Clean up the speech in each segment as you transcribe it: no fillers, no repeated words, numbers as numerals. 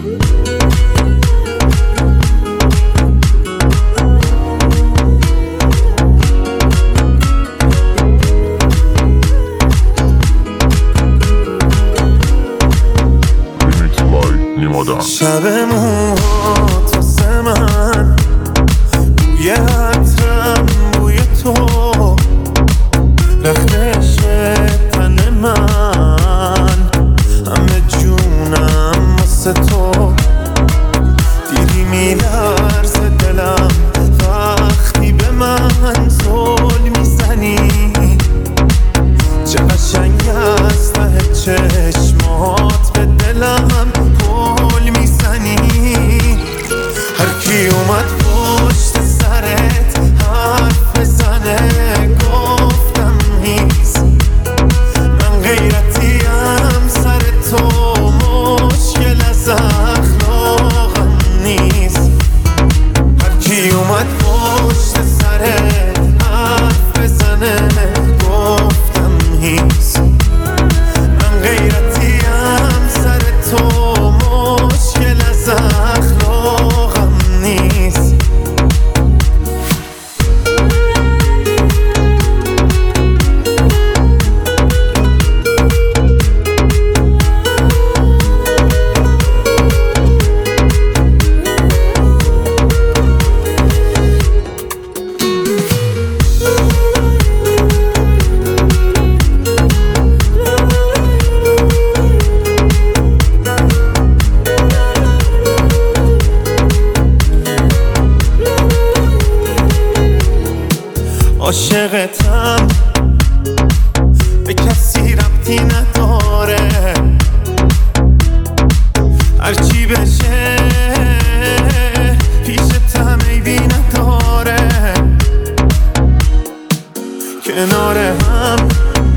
شبمون واسه من بوی عطرم بوی تو رختش تن من همه جونم واسه تو دیدی میلرزه دلم وقتی به من زل میزنی چه قشنگ از ته چشمات به دلم گل میزنی هر کی اومد پشت سرت حرف بزنه گفتم نیست من غیرتیم سر تو مشکل از اخلاقم نیست هر کی اومد پشت سرت حرف بزنه گفتم نیست من غیرتیم سر تو مشکل از اخلاقم نیست عاشقتم به کسی ربطی نداره هرچی بشه پیشتم عیبی نداره کنار هم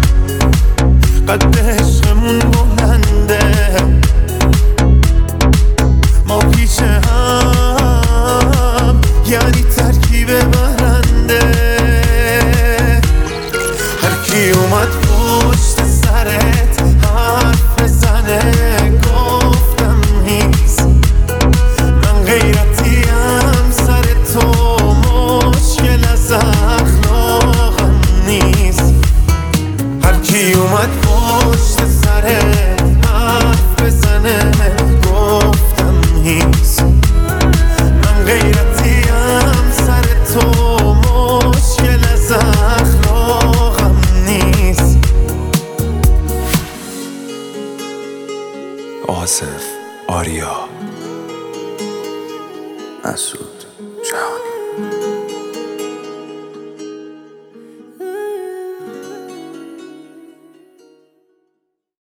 قد عشقمون بلنده ما پیش هم یعنی ترکیب برنده کی اومد پشت سرت حرف بزنه گفتم نیست من غیرتیم سر تو مشکل از اخلاقم نیست هر کی اومد پشت سرت حرف بزنه گفتم نیست من غیرتیم سر تو مشکل از اخلاقم آصف آریا مسعود